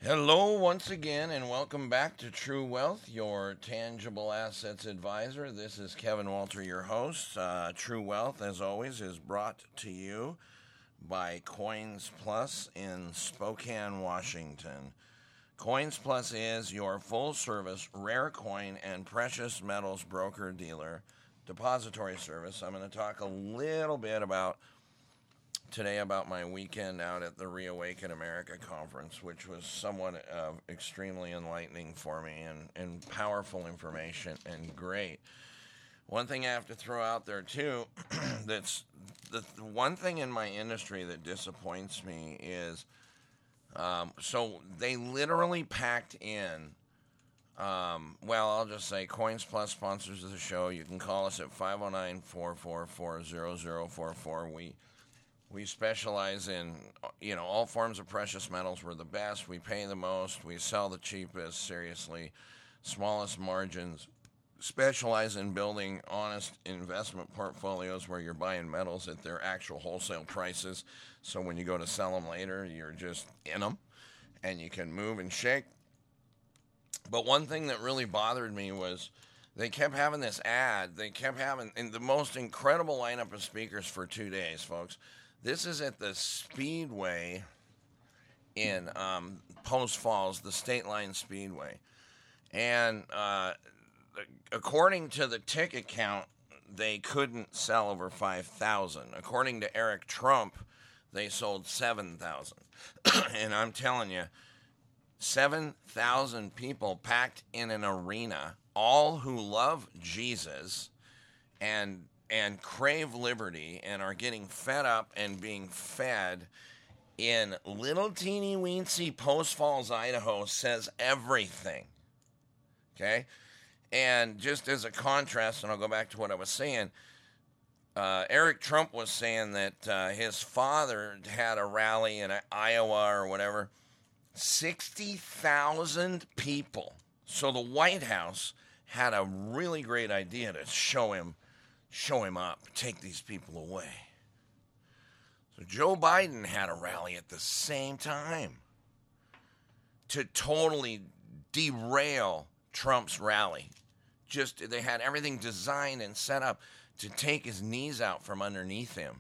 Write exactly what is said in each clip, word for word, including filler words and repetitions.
Hello, once again, and welcome back to True Wealth, your tangible assets advisor. This is Kevin Walter, your host. Uh, True Wealth, as always, is brought to you by Coins Plus in Spokane, Washington. Coins Plus is your full service rare coin and precious metals broker dealer depository service. I'm going to talk a little bit about today about my weekend out at the Reawaken America conference, which was somewhat uh, extremely enlightening for me and, and powerful information and great. One thing I have to throw out there too, that's the, the one thing in my industry that disappoints me is, um, so they literally packed in. Um, well, I'll just say Coins Plus sponsors of the show. You can call us at five oh nine, four four four, zero zero four four. We We specialize in, you know, all forms of precious metals. We're the best. We pay the most. We sell the cheapest, seriously. Smallest margins. Specialize in building honest investment portfolios where you're buying metals at their actual wholesale prices. So when you go to sell them later, you're just in them and you can move and shake. But one thing that really bothered me was they kept having this ad. They kept having in the most incredible lineup of speakers for two days, folks. This is at the Speedway in um, Post Falls, the State Line Speedway. And uh, according to the ticket count, they couldn't sell over five thousand. According to Eric Trump, they sold seven thousand. And I'm telling you, seven thousand people packed in an arena, all who love Jesus and and crave liberty and are getting fed up and being fed in little teeny weensy Post Falls, Idaho says everything. Okay? And just as a contrast, and I'll go back to what I was saying, uh, Eric Trump was saying that uh, his father had a rally in Iowa or whatever, sixty thousand people. So the White House had a really great idea to show him Show him up, take these people away. So Joe Biden had a rally at the same time to totally derail Trump's rally. Just, they had everything designed and set up to take his knees out from underneath him.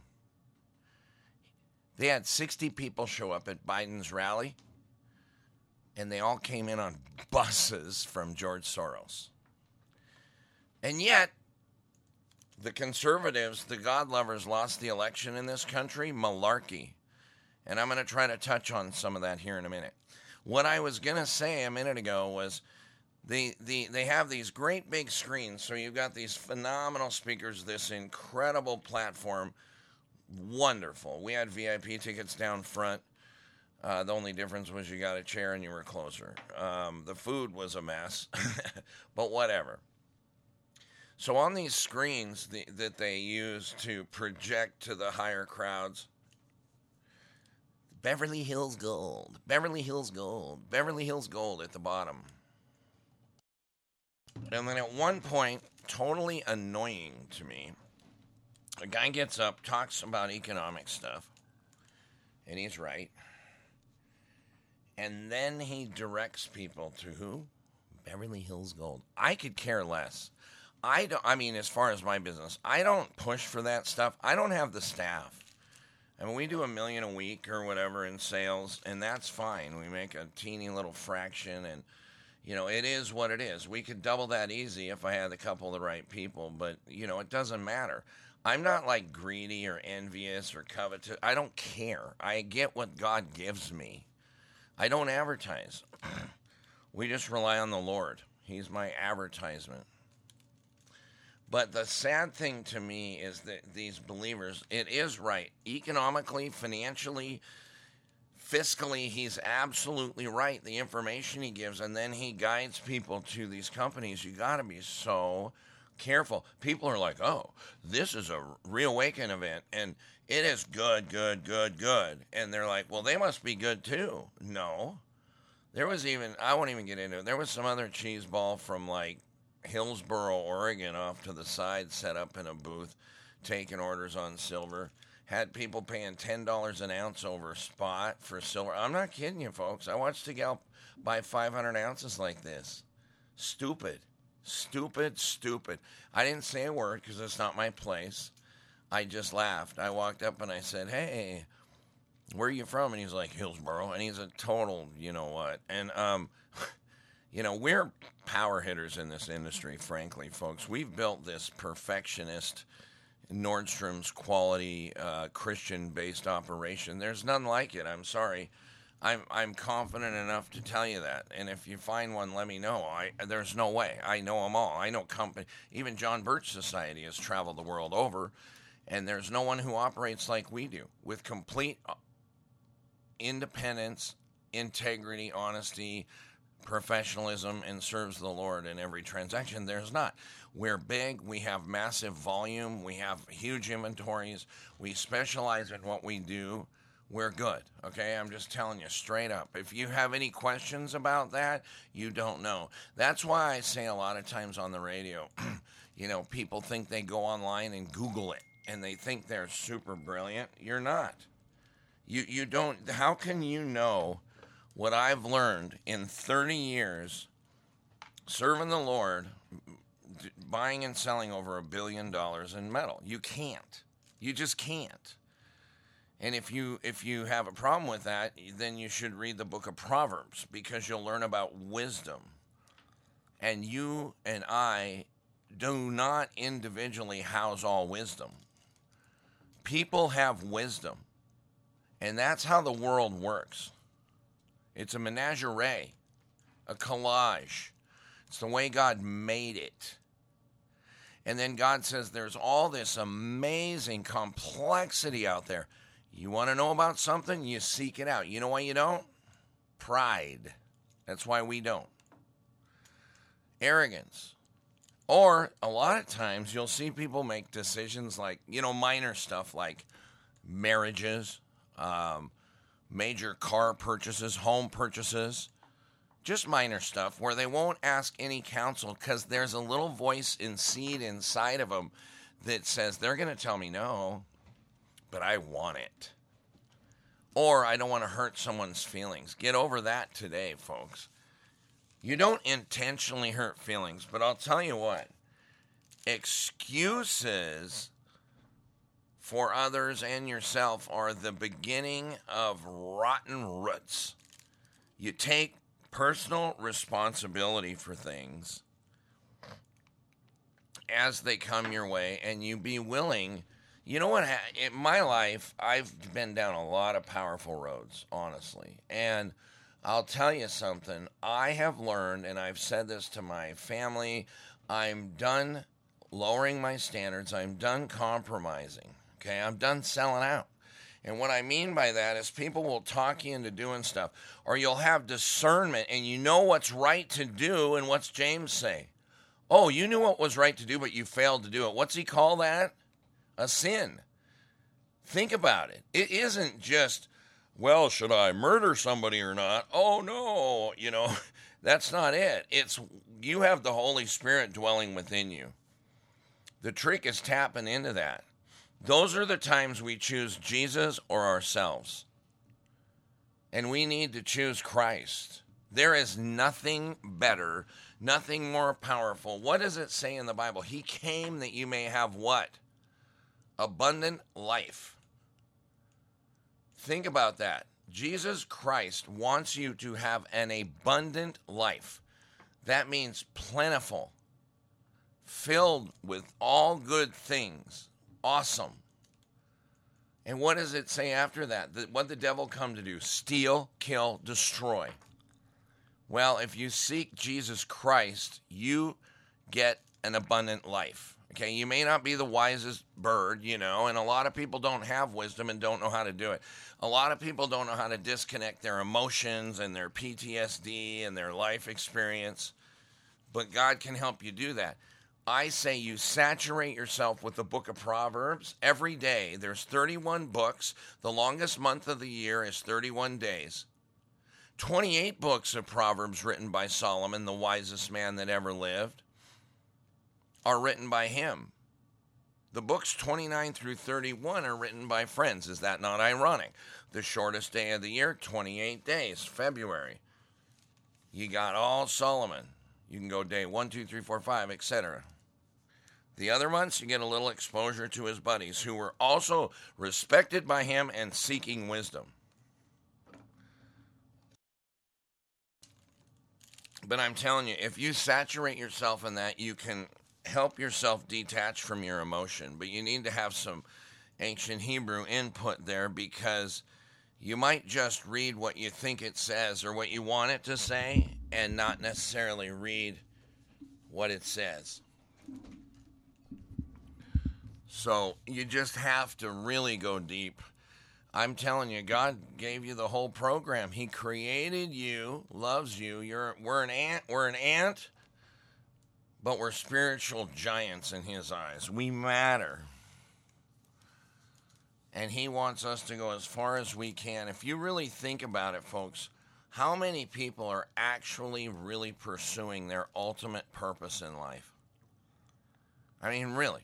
They had sixty people show up at Biden's rally, and they all came in on buses from George Soros. And yet, the conservatives, the God lovers, lost the election in this country. Malarkey. And I'm going to try to touch on some of that here in a minute. What I was going to say a minute ago was the, the they have these great big screens. So you've got these phenomenal speakers, this incredible platform. Wonderful. We had V I P tickets down front. Uh, the only difference was you got a chair and you were closer. Um, the food was a mess, but whatever. So on these screens the, that they use to project to the higher crowds, Beverly Hills Gold, Beverly Hills Gold, Beverly Hills Gold at the bottom. And then at one point, totally annoying to me, a guy gets up, talks about economic stuff, and he's right. And then he directs people to who? Beverly Hills Gold. I could care less. I don't, I mean, as far as my business, I don't push for that stuff. I don't have the staff. I mean, we do a million a week or whatever in sales, and that's fine. We make a teeny little fraction, and, you know, it is what it is. We could double that easy if I had a couple of the right people, but, you know, it doesn't matter. I'm not, like, greedy or envious or covetous. I don't care. I get what God gives me. I don't advertise. We just rely on the Lord. He's my advertisement. But the sad thing to me is that these believers, it is right. Economically, financially, fiscally, he's absolutely right. The information he gives, and then he guides people to these companies. You got to be so careful. People are like, oh, this is a Reawaken event, and it is good, good, good, good. And they're like, well, they must be good too. No. There was even, I won't even get into it, there was some other cheese ball from like Hillsboro, Oregon, off to the side, set up in a booth, taking orders on silver. had people paying ten dollars an ounce over spot for silver. I'm not kidding you, folks. I watched a gal buy five hundred ounces like this. Stupid. Stupid, stupid. I didn't say a word because it's not my place. I just laughed. I walked up and I said, hey, where are you from? And he's like, Hillsboro. And he's a total, you know what. And, um, you know, we're power hitters in this industry, frankly, folks. We've built this perfectionist Nordstrom's quality uh, Christian-based operation. There's none like it. I'm sorry. I'm I'm confident enough to tell you that. And if you find one, let me know. I there's no way. I know them all. I know company. Even John Birch Society has traveled the world over, and there's no one who operates like we do, with complete independence, integrity, honesty, professionalism, and serves the Lord in every transaction. There's not. We're big. We have massive volume. We have huge inventories. We specialize in what we do. We're good, okay? I'm just telling you straight up. If you have any questions about that, you don't know. That's why I say a lot of times on the radio, you know, people think they go online and Google it, and they think they're super brilliant. You're not. You you don't. How can you know what I've learned in thirty years serving the Lord, buying and selling over a billion dollars in metal? You can't. You just can't. And if you if you have a problem with that, then you should read the book of Proverbs, because you'll learn about wisdom. And you and I do not individually house all wisdom. People have wisdom. And that's how the world works. It's a menagerie, a collage. It's the way God made it. And then God says there's all this amazing complexity out there. You want to know about something? You seek it out. You know why you don't? Pride. That's why we don't. Arrogance. Or a lot of times you'll see people make decisions like, you know, minor stuff like marriages, um, major car purchases, home purchases, just minor stuff where they won't ask any counsel because there's a little voice in seed inside of them that says they're going to tell me no, but I want it. Or I don't want to hurt someone's feelings. Get over that today, folks. You don't intentionally hurt feelings, but I'll tell you what, excuses for others and yourself are the beginning of rotten roots. You take personal responsibility for things as they come your way, and you be willing. You know what? In my life, I've been down a lot of powerful roads, honestly. And I'll tell you something. I have learned, and I've said this to my family, I'm done lowering my standards. I'm done compromising. Okay? I'm done selling out. And what I mean by that is people will talk you into doing stuff, or you'll have discernment and you know what's right to do. And what's James say? Oh, you knew what was right to do, but you failed to do it. What's he call that? A sin. Think about it. It isn't just, well, should I murder somebody or not? Oh, no. You know, that's not it. It's you have the Holy Spirit dwelling within you. The trick is tapping into that. Those are the times we choose Jesus or ourselves. And we need to choose Christ. There is nothing better, nothing more powerful. What does it say in the Bible? He came that you may have what? Abundant life. Think about that. Jesus Christ wants you to have an abundant life. That means plentiful, filled with all good things. Awesome. And what does it say after that? That what the devil come to do? Steal, kill, destroy. Well, if you seek Jesus Christ, you get an abundant life. Okay, you may not be the wisest bird, you know, and a lot of people don't have wisdom and don't know how to do it. A lot of people don't know how to disconnect their emotions and their P T S D and their life experience, but God can help you do that. I say you saturate yourself with the book of Proverbs every day. There's thirty-one books. The longest month of the year is thirty-one days. twenty-eight books of Proverbs written by Solomon, the wisest man that ever lived, are written by him. The books twenty-nine through thirty-one are written by friends. Is that not ironic? The shortest day of the year, twenty-eight days, February. You got all Solomon. You can go day one, two, three, four, five, et cetera. The other months, you get a little exposure to his buddies who were also respected by him and seeking wisdom. But I'm telling you, if you saturate yourself in that, you can help yourself detach from your emotion. But you need to have some ancient Hebrew input there, because you might just read what you think it says or what you want it to say and not necessarily read what it says. So you just have to really go deep. I'm telling you, God gave you the whole program. He created you, loves you. You're we're an ant, we're an ant, but we're spiritual giants in his eyes. We matter. And he wants us to go as far as we can. If you really think about it, folks, how many people are actually really pursuing their ultimate purpose in life? I mean, really.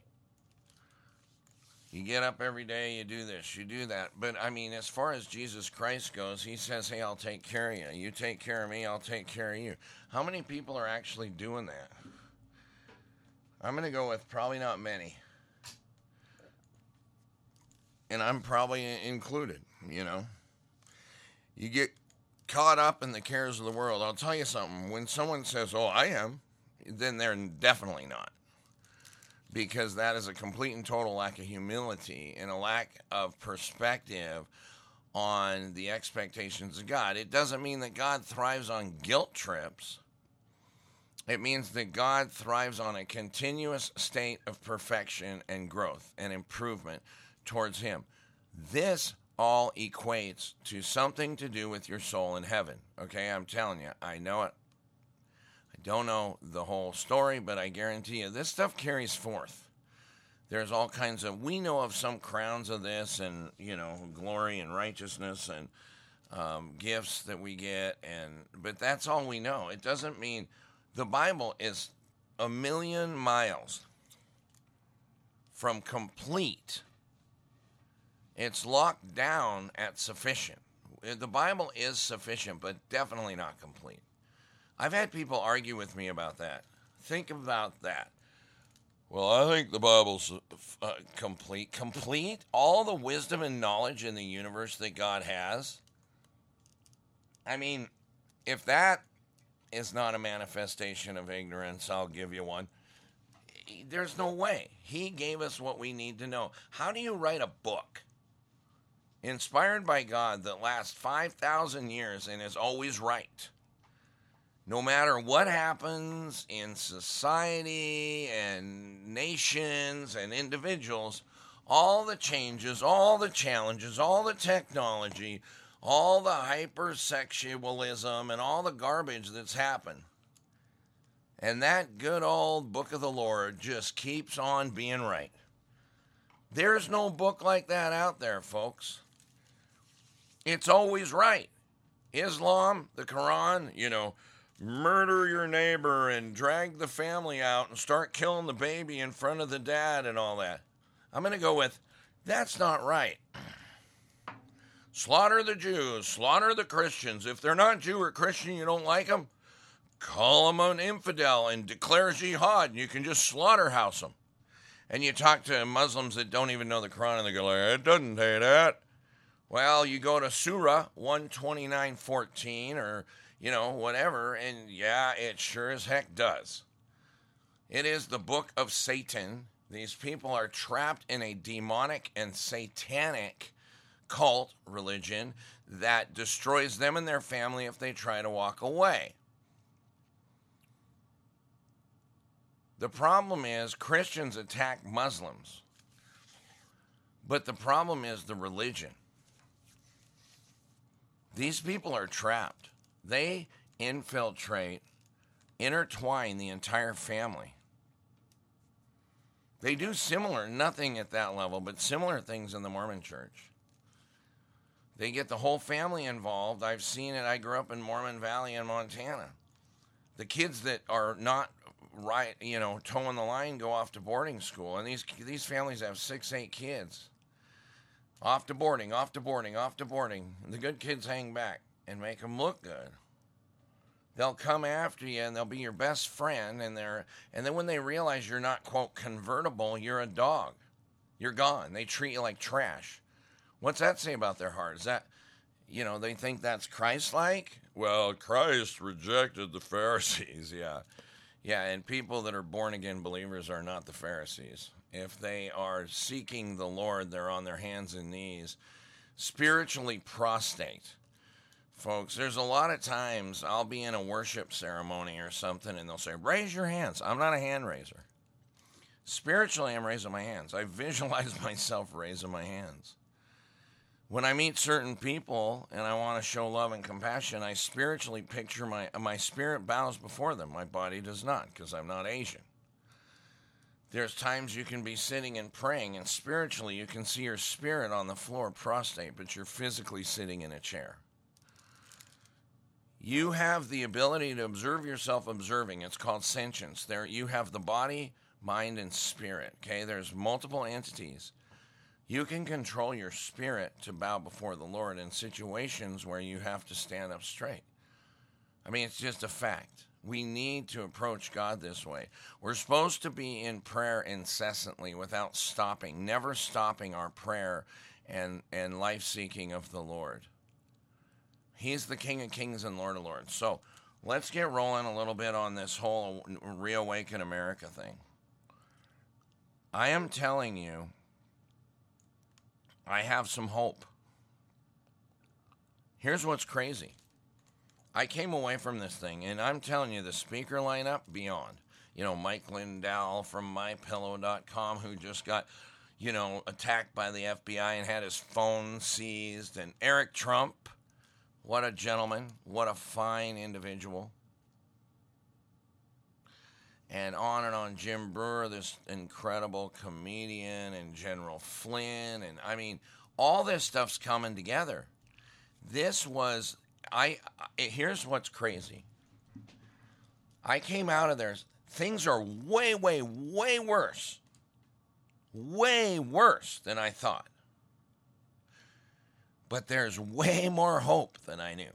You get up every day, you do this, you do that. But, I mean, as far as Jesus Christ goes, he says, hey, I'll take care of you. You take care of me, I'll take care of you. How many people are actually doing that? I'm going to go with probably not many. And I'm probably included, you know. You get caught up in the cares of the world. I'll tell you something. When someone says, oh, I am, then they're definitely not. Because that is a complete and total lack of humility and a lack of perspective on the expectations of God. It doesn't mean that God thrives on guilt trips. It means that God thrives on a continuous state of perfection and growth and improvement towards him. This all equates to something to do with your soul in heaven. Okay, I'm telling you, I know it. Don't know the whole story, but I guarantee you this stuff carries forth. There's all kinds of, we know of some crowns of this and, you know, glory and righteousness and um, gifts that we get, and but that's all we know. It doesn't mean, the Bible is a million miles from complete. It's locked down at sufficient. The Bible is sufficient, but definitely not complete. I've had people argue with me about that. Think about that. Well, I think the Bible's uh, complete. Complete? All the wisdom and knowledge in the universe that God has? I mean, if that is not a manifestation of ignorance, I'll give you one. There's no way. He gave us what we need to know. How do you write a book inspired by God that lasts five thousand years and is always right? No matter what happens in society and nations and individuals, all the changes, all the challenges, all the technology, all the hypersexualism and all the garbage that's happened. And that good old book of the Lord just keeps on being right. There's no book like that out there, folks. It's always right. Islam, the Quran, you know, murder your neighbor and drag the family out and start killing the baby in front of the dad and all that. I'm going to go with, that's not right. Slaughter the Jews, slaughter the Christians. If they're not Jew or Christian, you don't like them, call them an infidel and declare jihad, and you can just slaughterhouse them. And you talk to Muslims that don't even know the Quran, and they go, like, it doesn't say that. Well, you go to Surah one twenty-nine fourteen or, you know, whatever, and yeah, it sure as heck does. It is the book of Satan. These people are trapped in a demonic and satanic cult religion that destroys them and their family if they try to walk away. The problem is Christians attack Muslims, but the problem is the religion. These people are trapped. They infiltrate, intertwine the entire family. They do similar, nothing at that level, but similar things in the Mormon church. They get the whole family involved. I've seen it. I grew up in Mormon Valley in Montana. The kids that are not right, you know, towing the line, go off to boarding school. And these these families have six, eight kids. Off to boarding, off to boarding, off to boarding. The good kids hang back and make them look good. They'll come after you and they'll be your best friend. And they're and then when they realize you're not, quote, convertible, you're a dog. You're gone. They treat you like trash. What's that say about their heart? Is that, you know, they think that's Christ-like? Well, Christ rejected the Pharisees. Yeah. Yeah, and people that are born-again believers are not the Pharisees. If they are seeking the Lord, they're on their hands and knees, spiritually prostrate. Folks, there's a lot of times I'll be in a worship ceremony or something, and they'll say, raise your hands. I'm not a hand raiser. Spiritually, I'm raising my hands. I visualize myself raising my hands. When I meet certain people and I want to show love and compassion, I spiritually picture my, my spirit bows before them. My body does not, because I'm not Asian. There's times you can be sitting and praying, and spiritually you can see your spirit on the floor prostrate, but you're physically sitting in a chair. You have the ability to observe yourself observing. It's called sentience. There, you have the body, mind, and spirit. Okay, there's multiple entities. You can control your spirit to bow before the Lord in situations where you have to stand up straight. I mean, it's just a fact. We need to approach God this way. We're supposed to be in prayer incessantly without stopping, never stopping our prayer and, and life-seeking of the Lord. He's the King of Kings and Lord of Lords. So let's get rolling a little bit on this whole Reawaken America thing. I am telling you, I have some hope. Here's what's crazy. I came away from this thing, and I'm telling you, the speaker lineup, beyond. You know, Mike Lindell from my pillow dot com, who just got, you know, attacked by the F B I and had his phone seized. And Eric Trump, what a gentleman, what a fine individual. And on and on, Jim Brewer, this incredible comedian, and General Flynn, and I mean, all this stuff's coming together. This was, I, I here's what's crazy. I came out of there, things are way, way, way worse. Way worse than I thought. But there's way more hope than I knew.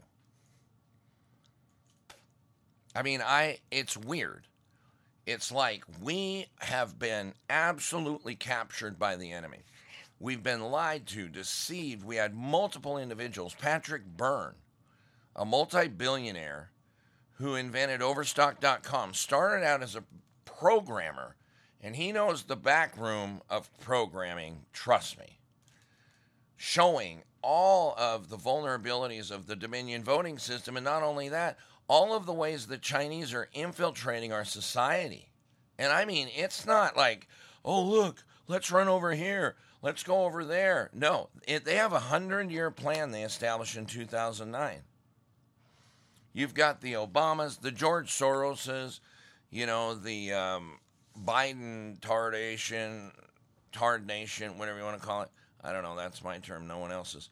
I mean, I, it's weird. It's like we have been absolutely captured by the enemy. We've been lied to, deceived. We had multiple individuals. Patrick Byrne, a multi-billionaire who invented Overstock dot com, started out as a programmer, and he knows the back room of programming, trust me, showing all of the vulnerabilities of the Dominion voting system, and not only that, all of the ways the Chinese are infiltrating our society. And I mean, it's not like, oh, look, let's run over here. Let's go over there. No, it, they have a hundred-year plan they established in two thousand nine. You've got the Obamas, the George Soroses, you know, the um, Biden tardation, tard nation, whatever you want to call it. I don't know. That's my term. No one else's.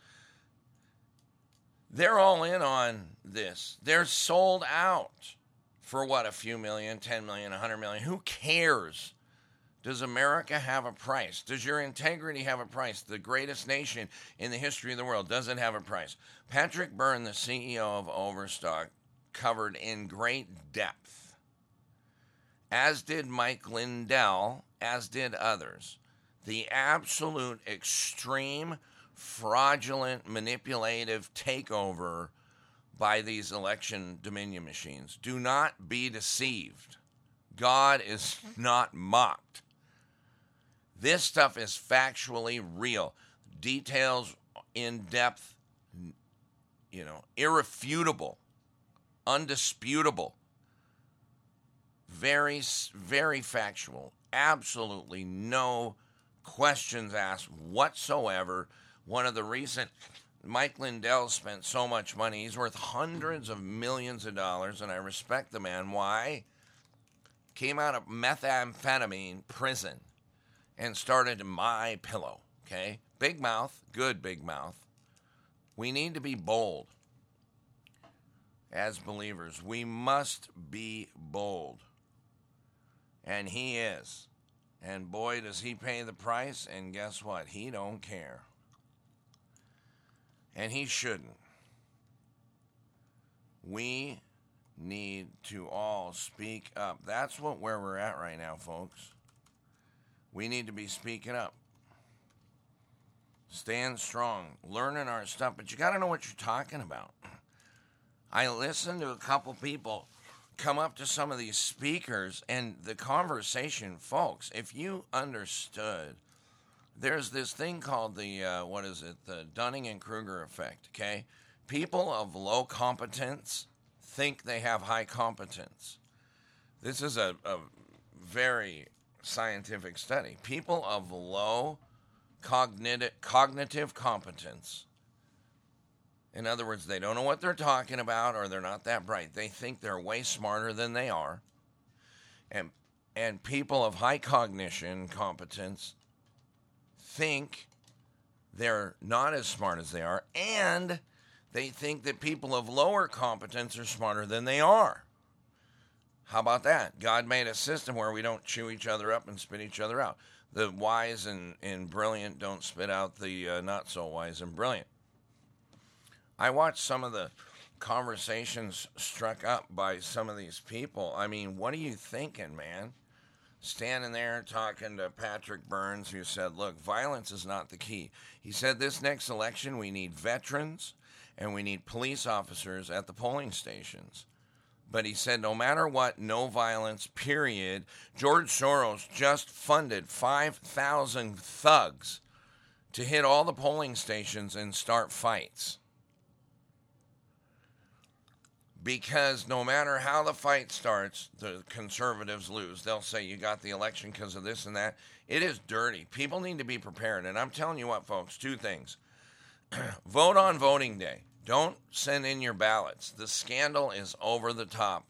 They're all in on this. They're sold out for what, a few million, ten million, one hundred million. Who cares? Does America have a price? Does your integrity have a price? The greatest nation in the history of the world, does it have a price? Patrick Byrne, the C E O of Overstock, covered in great depth, as did Mike Lindell, as did others, the absolute extreme, fraudulent, manipulative takeover by these election Dominion machines. Do not be deceived. God is not mocked. This stuff is factually real. Details in depth, you know, irrefutable, undisputable, very, very factual. Absolutely no questions asked whatsoever. One of the recent, Mike Lindell spent so much money. He's worth hundreds of millions of dollars, and I respect the man. Why? Came out of methamphetamine prison and started My Pillow, okay? Big mouth, good big mouth. We need to be bold as believers. We must be bold. And he is. And boy, does he pay the price. And guess what? He don't care. And he shouldn't. We need to all speak up. That's what where we're at right now, folks. We need to be speaking up. Stand strong. Learning our stuff. But you got to know what you're talking about. I listened to a couple people come up to some of these speakers, and the conversation, folks, if you understood, there's this thing called the, uh, what is it, the Dunning and Kruger effect, okay? People of low competence think they have high competence. This is a, a very scientific study. People of low cognitive, cognitive competence, in other words, they don't know what they're talking about, or they're not that bright. They think they're way smarter than they are. And and people of high cognition competence think they're not as smart as they are, and they think that people of lower competence are smarter than they are. How about that? God made a system where we don't chew each other up and spit each other out. The wise and, and brilliant don't spit out the uh, not so wise and brilliant. I watched some of the conversations struck up by some of these people. I mean, what are you thinking, man? Standing there talking to Patrick Burns, who said, look, violence is not the key. He said this next election we need veterans and we need police officers at the polling stations. But he said no matter what, no violence, period. George Soros just funded five thousand thugs to hit all the polling stations and start fights. Because no matter how the fight starts, the conservatives lose. They'll say you got the election because of this and that. It is dirty. People need to be prepared. And I'm telling you what, folks, two things. Vote on voting day. Don't send in your ballots. The scandal is over the top.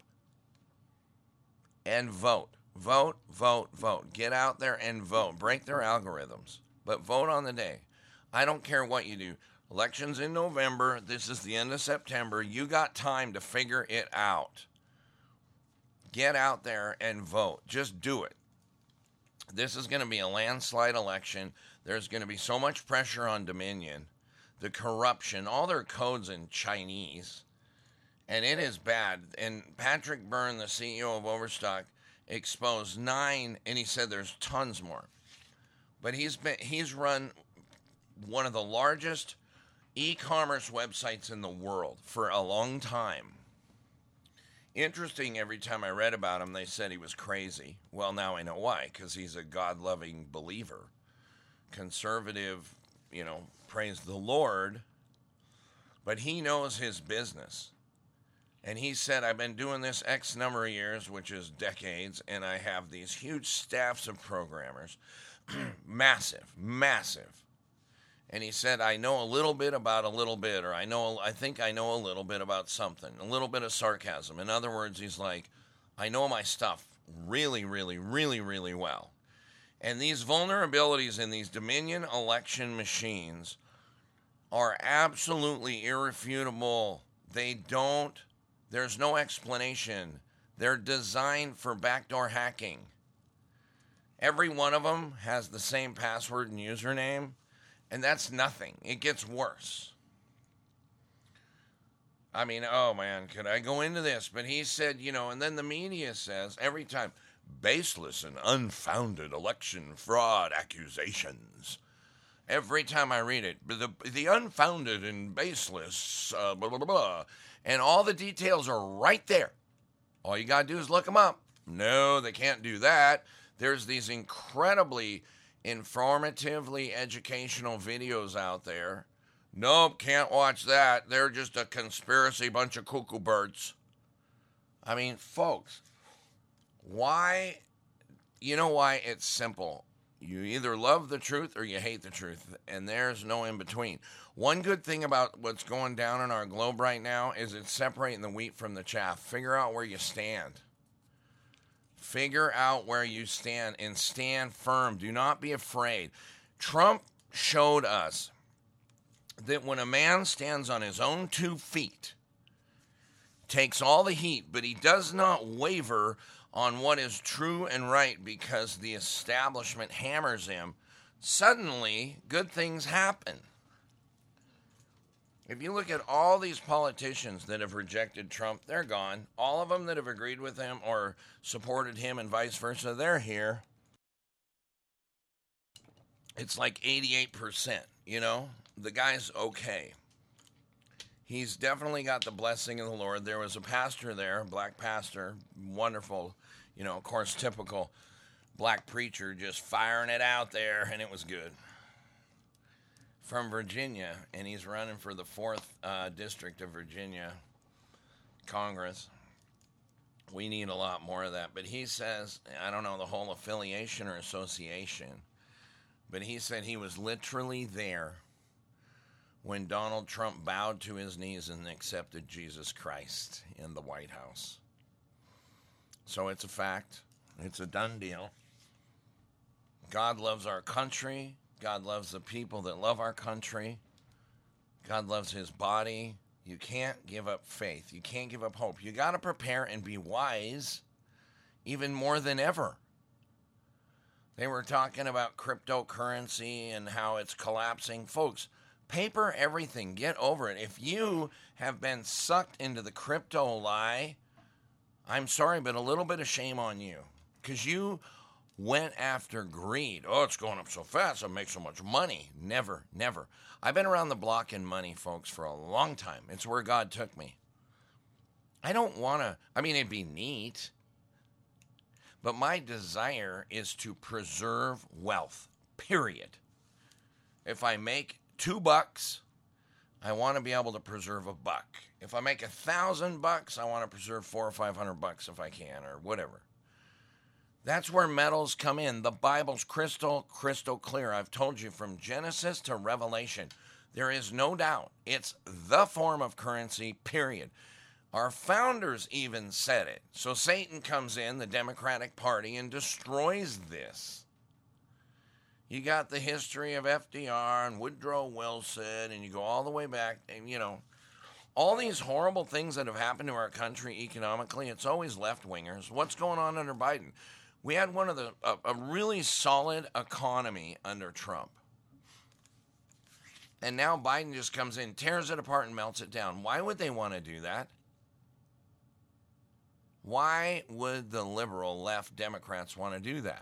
And vote. Vote, vote, vote. Get out there and vote. Break their algorithms. But vote on the day. I don't care what you do. Election's in November. This is the end of September. You got time to figure it out. Get out there and vote. Just do it. This is going to be a landslide election. There's going to be so much pressure on Dominion. The corruption, all their codes in Chinese. And it is bad. And Patrick Byrne, the C E O of Overstock, exposed nine, and he said there's tons more. But he's been he's run one of the largest e-commerce websites in the world for a long time. Interesting, every time I read about him, they said he was crazy. Well, now I know why, because he's a God-loving believer. Conservative, you know, praise the Lord. But he knows his business. And he said, I've been doing this X number of years, which is decades, and I have these huge staffs of programmers. massive, massive. And he said, I know a little bit about a little bit, or I know, I think I know a little bit about something, a little bit of sarcasm. In other words, he's like, I know my stuff really, really, really, really well. And these vulnerabilities in these Dominion election machines are absolutely irrefutable. They don't, there's no explanation. They're designed for backdoor hacking. Every one of them has the same password and username. And that's nothing. It gets worse. I mean, oh man, could I go into this? But he said, you know, and then the media says every time, baseless and unfounded election fraud accusations. Every time I read it, the, the unfounded and baseless, uh, blah, blah, blah, blah. And all the details are right there. All you got to do is look them up. No, they can't do that. There's these incredibly informatively educational videos out there. Nope, can't watch that. They're just a conspiracy bunch of cuckoo birds. I mean, folks, why? You know why? It's simple. You either love the truth or you hate the truth, and there's no in between. One good thing about what's going down in our globe right now is it's separating the wheat from the chaff. Figure out where you stand. Figure out where you stand and stand firm. Do not be afraid. Trump showed us that when a man stands on his own two feet, takes all the heat, but he does not waver on what is true and right because the establishment hammers him. Suddenly, good things happen. If you look at all these politicians that have rejected Trump, they're gone. All of them that have agreed with him or supported him and vice versa, they're here. It's like eighty-eight percent, you know? The guy's okay. He's definitely got the blessing of the Lord. There was a pastor there, a black pastor, wonderful, you know, of course, typical black preacher, just firing it out there, and it was good. From Virginia, and he's running for the fourth uh, district of Virginia Congress. We need a lot more of that. But he says, I don't know the whole affiliation or association, but he said he was literally there when Donald Trump bowed to his knees and accepted Jesus Christ in the White House. So it's a fact. It's a done deal. God loves our country. God loves the people that love our country. God loves his body. You can't give up faith. You can't give up hope. You got to prepare and be wise even more than ever. They were talking about cryptocurrency and how it's collapsing. Folks, paper everything. Get over it. If you have been sucked into the crypto lie, I'm sorry, but a little bit of shame on you. Because you went after greed. Oh, it's going up so fast. I make so much money. Never, never. I've been around the block in money, folks, for a long time. It's where God took me. I don't want to, I mean, it'd be neat. But my desire is to preserve wealth, period. If I make two bucks, I want to be able to preserve a buck. If I make a thousand bucks, I want to preserve four or five hundred bucks if I can, or whatever. That's where metals come in. The Bible's crystal, crystal clear. I've told you from Genesis to Revelation. There is no doubt. It's the form of currency, period. Our founders even said it. So Satan comes in, the Democratic Party, and destroys this. You got the history of F D R and Woodrow Wilson, and you go all the way back, and you know, all these horrible things that have happened to our country economically, it's always left-wingers. What's going on under Biden? We had one of the a, a really solid economy under Trump. And now Biden just comes in, tears it apart, and melts it down. Why would they want to do that? Why would the liberal left Democrats want to do that?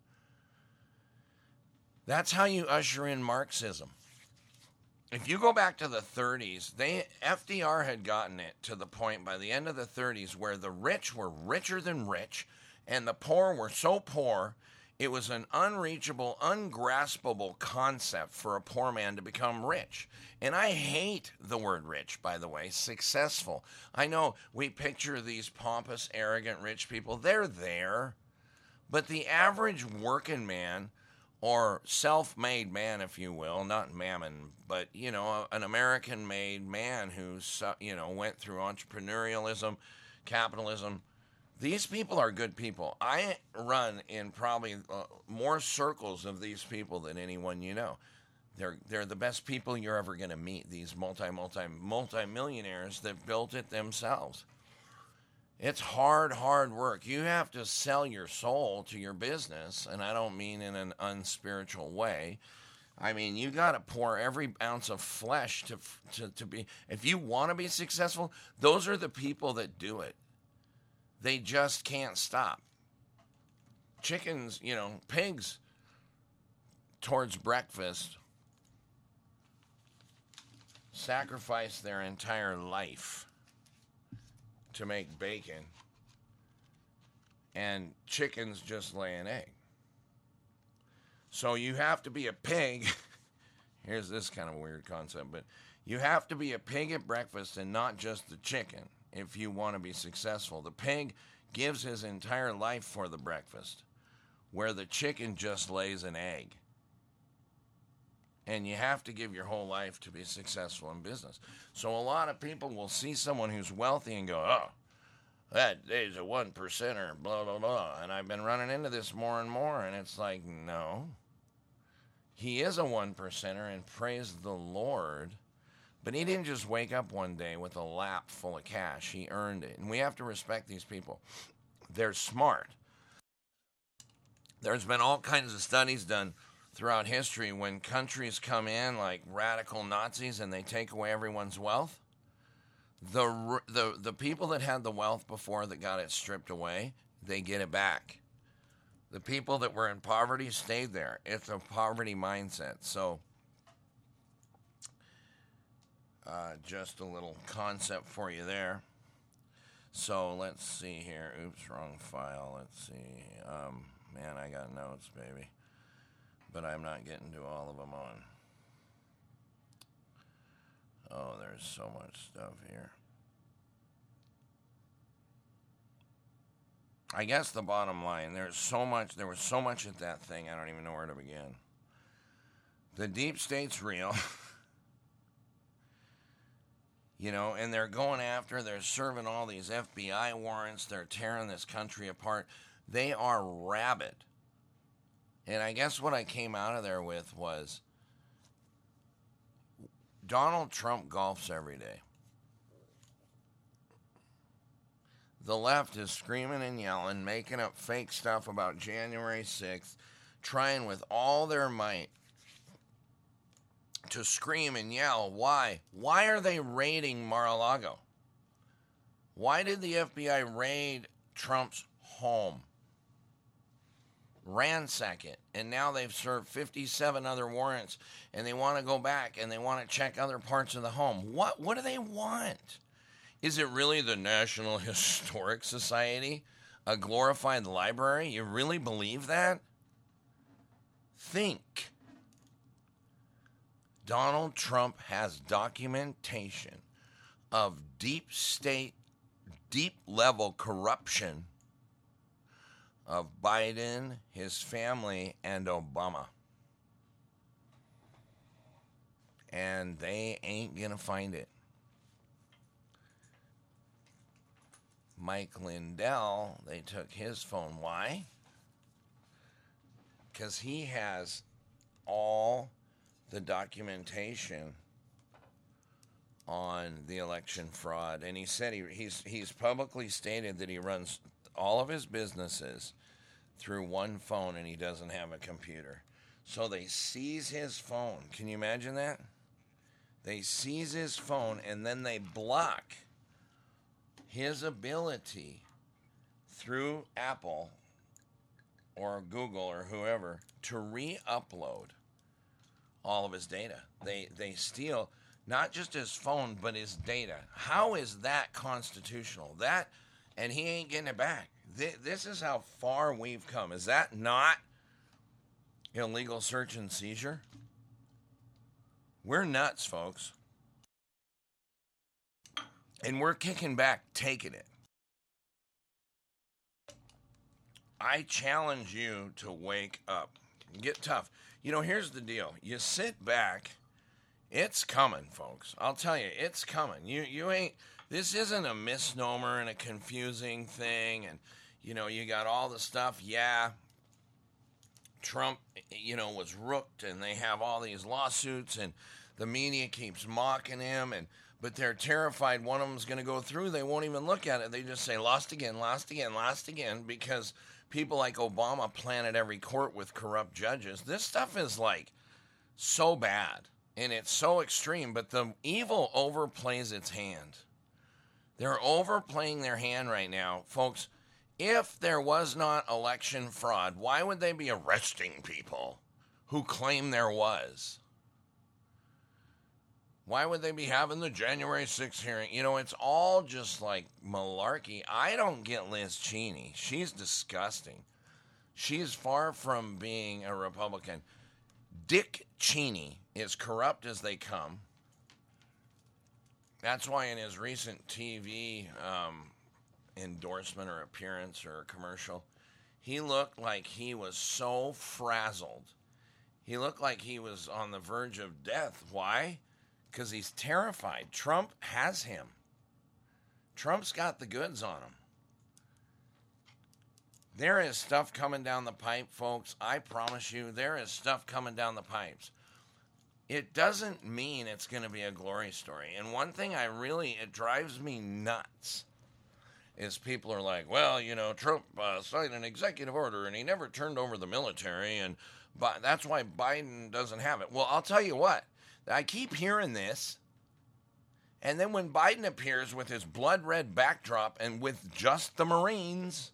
That's how you usher in Marxism. If you go back to the thirties, they F D R had gotten it to the point by the end of the thirties where the rich were richer than rich, and the poor were so poor, it was an unreachable, ungraspable concept for a poor man to become rich. And I hate the word rich, by the way, successful. I know we picture these pompous, arrogant, rich people. They're there. But the average working man, or self-made man, if you will, not mammon, but, you know, an American-made man who's, you know, went through entrepreneurialism, capitalism. These people are good people. I run in probably uh, more circles of these people than anyone you know. They're they're the best people you're ever going to meet, these multi, multi, multi-millionaires that built it themselves. It's hard, hard work. You have to sell your soul to your business, and I don't mean in an unspiritual way. I mean, you got to pour every ounce of flesh to, to, to be, if you want to be successful, those are the people that do it. They just can't stop. Chickens, you know, pigs towards breakfast sacrifice their entire life to make bacon, and chickens just lay an egg. So you have to be a pig. Here's this kind of weird concept, but you have to be a pig at breakfast and not just the chicken if you want to be successful. The pig gives his entire life for the breakfast, where the chicken just lays an egg. And you have to give your whole life to be successful in business. So a lot of people will see someone who's wealthy and go, oh, that is a one percenter, blah, blah, blah. And I've been running into this more and more, and it's like, no. He is a one percenter, and praise the Lord. But he didn't just wake up one day with a lap full of cash. He earned it. And we have to respect these people. They're smart. There's been all kinds of studies done throughout history when countries come in like radical Nazis and they take away everyone's wealth. The, the, the people that had the wealth before that got it stripped away, they get it back. The people that were in poverty stayed there. It's a poverty mindset. So, uh, just a little concept for you there. So, let's see here. Oops, wrong file. Let's see. Um, man, I got notes, baby. But I'm not getting to all of them on. Oh, there's so much stuff here. I guess the bottom line, there's so much, there was so much at that thing, I don't even know where to begin. The deep state's real. You know, and they're going after, they're serving all these F B I warrants, they're tearing this country apart. They are rabid. And I guess what I came out of there with was Donald Trump golfs every day. The left is screaming and yelling, making up fake stuff about January sixth, trying with all their might to scream and yell. Why? Why are they raiding Mar-a-Lago? Why did the F B I raid Trump's home? Ransack it, and now they've served fifty-seven other warrants, and they want to go back and they want to check other parts of the home. What what do they want? Is it really the National Historic Society, a glorified library? You really believe that? Think. Donald Trump has documentation of deep state, deep level corruption of Biden, his family, and Obama. And they ain't going to find it. Mike Lindell, they took his phone. Why? Because he has all the documentation on the election fraud. And he said he, he's, he's publicly stated that he runs all of his businesses through one phone and he doesn't have a computer. So they seize his phone. Can you imagine that? They seize his phone and then they block his ability through Apple or Google or whoever to re-upload all of his data. They they steal not just his phone but his data. How is that constitutional? That, and he ain't getting it back. This is how far we've come. Is that not illegal search and seizure? We're nuts, folks. And we're kicking back, taking it. I challenge you to wake up. Get tough. You know, here's the deal. You sit back. It's coming, folks. I'll tell you, it's coming. You you ain't, this isn't a misnomer and a confusing thing. And, you know, you got all the stuff. Yeah, Trump, you know, was rooked and they have all these lawsuits and the media keeps mocking him. And but they're terrified one of them's going to go through. They won't even look at it. They just say, lost again, lost again, lost again, because people like Obama planted every court with corrupt judges. This stuff is like so bad and it's so extreme, but the evil overplays its hand. They're overplaying their hand right now. Folks, if there was not election fraud, why would they be arresting people who claim there was? Why would they be having the January sixth hearing? You know, it's all just like malarkey. I don't get Liz Cheney. She's disgusting. She's far from being a Republican. Dick Cheney is corrupt as they come. That's why in his recent T V um, endorsement or appearance or commercial, he looked like he was so frazzled. He looked like he was on the verge of death. Why? Because he's terrified. Trump has him. Trump's got the goods on him. There is stuff coming down the pipe, folks. I promise you, there is stuff coming down the pipes. it doesn't mean it's going to be a glory story. And one thing I really, it drives me nuts, is people are like, well, you know, Trump uh, signed an executive order and he never turned over the military, and but that's why Biden doesn't have it. Well, I'll tell you what, I keep hearing this, and then when Biden appears with his blood red backdrop and with just the Marines,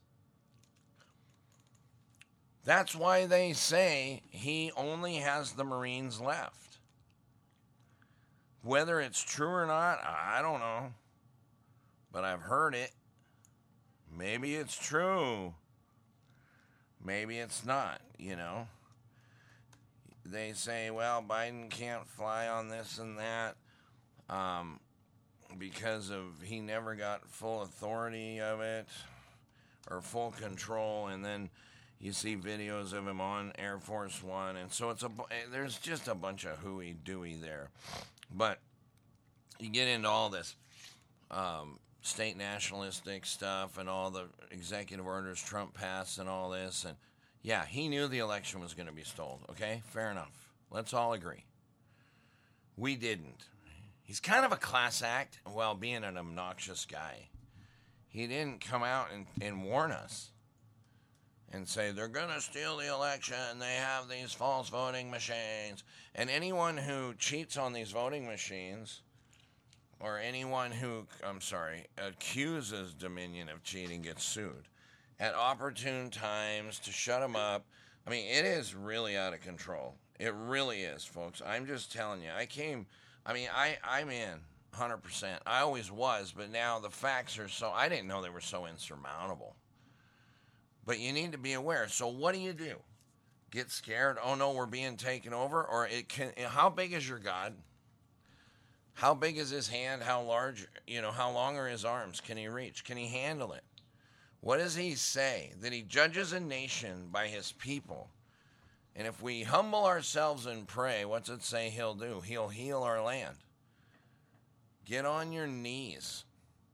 that's why they say he only has the Marines left. Whether it's true or not, I don't know, but I've heard it. Maybe it's true. Maybe it's not, you know. They say, well, Biden can't fly on this and that um, because of he never got full authority of it or full control. And then you see videos of him on Air Force One. And so it's a there's just a bunch of hooey-dooey there. But you get into all this um, state nationalistic stuff and all the executive orders Trump passed and all this, and yeah, he knew the election was going to be stolen, okay? Fair enough. Let's all agree. We didn't. He's kind of a class act while being an obnoxious guy. He didn't come out and, and warn us and say, they're going to steal the election, they have these false voting machines. And anyone who cheats on these voting machines, or anyone who, I'm sorry, accuses Dominion of cheating gets sued at opportune times to shut them up. I mean, it is really out of control. It really is, folks. I'm just telling you. I came, I mean, I, I'm in one hundred percent. I always was, but now the facts are so, I didn't know they were so insurmountable. But you need to be aware. So what do you do? Get scared? Oh, no, we're being taken over? Or it can, how big is your God? How big is his hand? How large, you know, how long are his arms? Can he reach? Can he handle it? What does he say? That he judges a nation by his people. And if we humble ourselves and pray, what's it say he'll do? He'll heal our land. Get on your knees.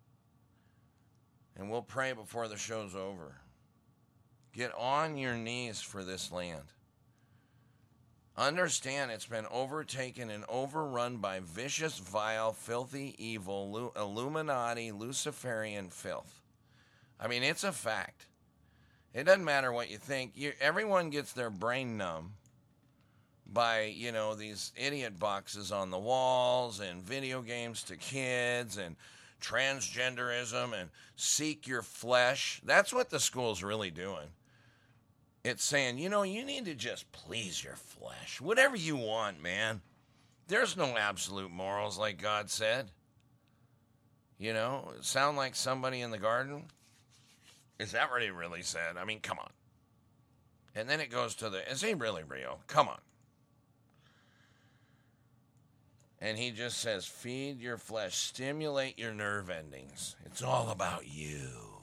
And we'll pray before the show's over. Get on your knees for this land. Understand it's been overtaken and overrun by vicious, vile, filthy, evil, Illuminati, Luciferian filth. I mean, it's a fact. It doesn't matter what you think. You, everyone gets their brain numb by, you know, these idiot boxes on the walls and video games to kids and transgenderism and seek your flesh. That's what the school's really doing. It's saying, you know, you need to just please your flesh. Whatever you want, man. There's no absolute morals like God said. You know, sound like somebody in the garden? Is that what he really said? I mean, come on. And then it goes to the, is he really real? Come on. And he just says, feed your flesh, stimulate your nerve endings. It's all about you.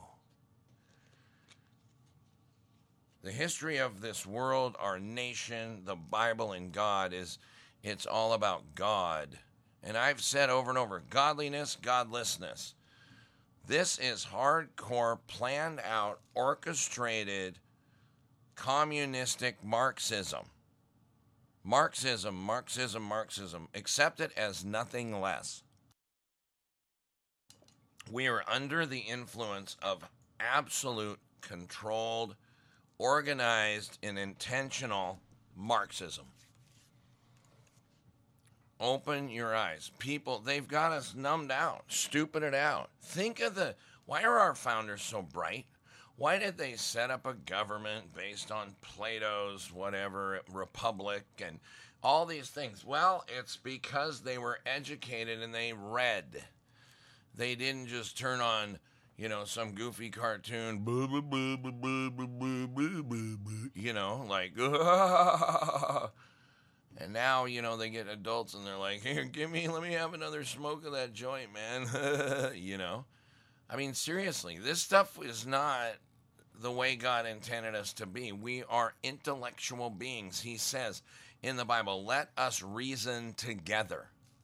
The history of this world, our nation, the Bible, and God is, it's all about God. And I've said over and over, godliness, godlessness. This is hardcore, planned out, orchestrated, communistic Marxism. Marxism, Marxism, Marxism. Accept it as nothing less. We are under the influence of absolute, controlled, organized, and intentional Marxism. Open your eyes. People, they've got us numbed out, stupided out. Think of the, why are our founders so bright? Why did they set up a government based on Plato's whatever, republic and all these things? Well, it's because they were educated and they read. They didn't just turn on, you know, some goofy cartoon, you know, like, and now, you know, they get adults and they're like, here, give me, let me have another smoke of that joint, man. You know, I mean, seriously, this stuff is not the way God intended us to be. We are intellectual beings. He says in the Bible, let us reason together.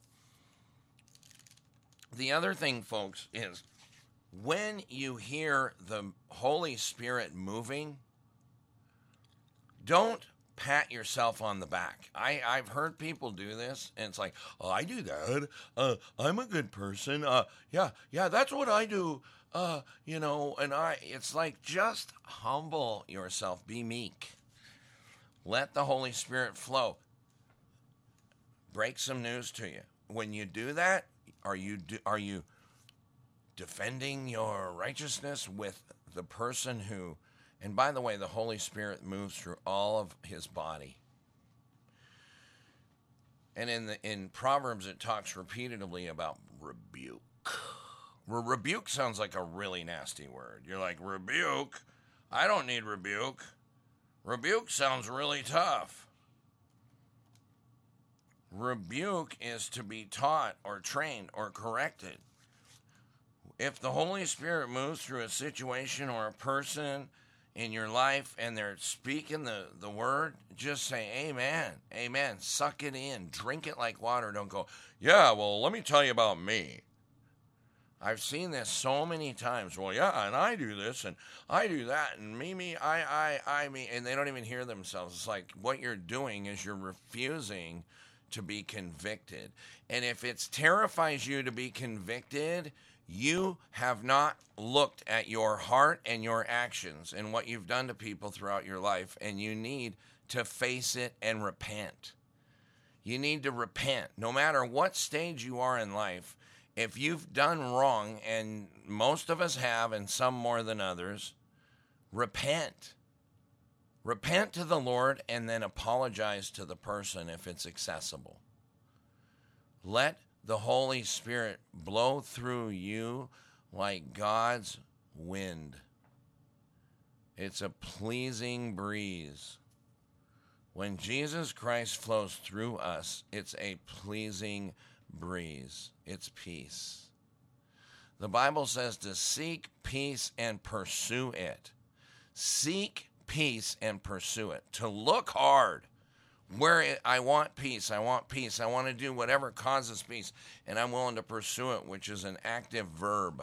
The other thing, folks, is when you hear the Holy Spirit moving, don't pat yourself on the back. I, I've heard people do this, and it's like, oh, I do that. Uh, I'm a good person. Uh, yeah, yeah, that's what I do. Uh, you know, and I, it's like, just humble yourself. Be meek. Let the Holy Spirit flow. Break some news to you. When you do that, are you do, are you defending your righteousness with the person who, and by the way, the Holy Spirit moves through all of his body. And in the in Proverbs, it talks repeatedly about rebuke. Re- rebuke sounds like a really nasty word. You're like, rebuke? I don't need rebuke. Rebuke sounds really tough. Rebuke is to be taught or trained or corrected. If the Holy Spirit moves through a situation or a person in your life and they're speaking the, the word, just say amen, amen. Suck it in. Drink it like water. Don't go, yeah, well, let me tell you about me. I've seen this so many times. Well, yeah, and I do this, and I do that, and me, me, I, I, I, me, and they don't even hear themselves. It's like what you're doing is you're refusing to be convicted. And if it terrifies you to be convicted, you have not looked at your heart and your actions and what you've done to people throughout your life, and you need to face it and repent. You need to repent. No matter what stage you are in life, if you've done wrong, and most of us have, and some more than others, repent. Repent to the Lord and then apologize to the person if it's accessible. Let the Holy Spirit blow through you like God's wind. It's a pleasing breeze. When Jesus Christ flows through us, it's a pleasing breeze. It's peace. The Bible says to seek peace and pursue it. Seek peace and pursue it. To look hard. Where it, I want peace, I want peace, I want to do whatever causes peace, and I'm willing to pursue it, which is an active verb.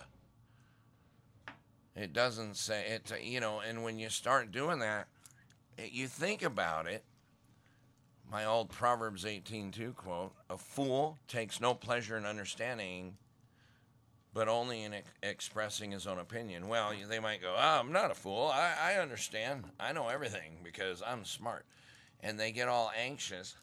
It doesn't say, it. you know, and when you start doing that, it, you think about it. My old Proverbs eighteen two quote, a fool takes no pleasure in understanding, but only in ex- expressing his own opinion. Well, they might go, oh, I'm not a fool, I, I understand, I know everything because I'm smart. And they get all anxious.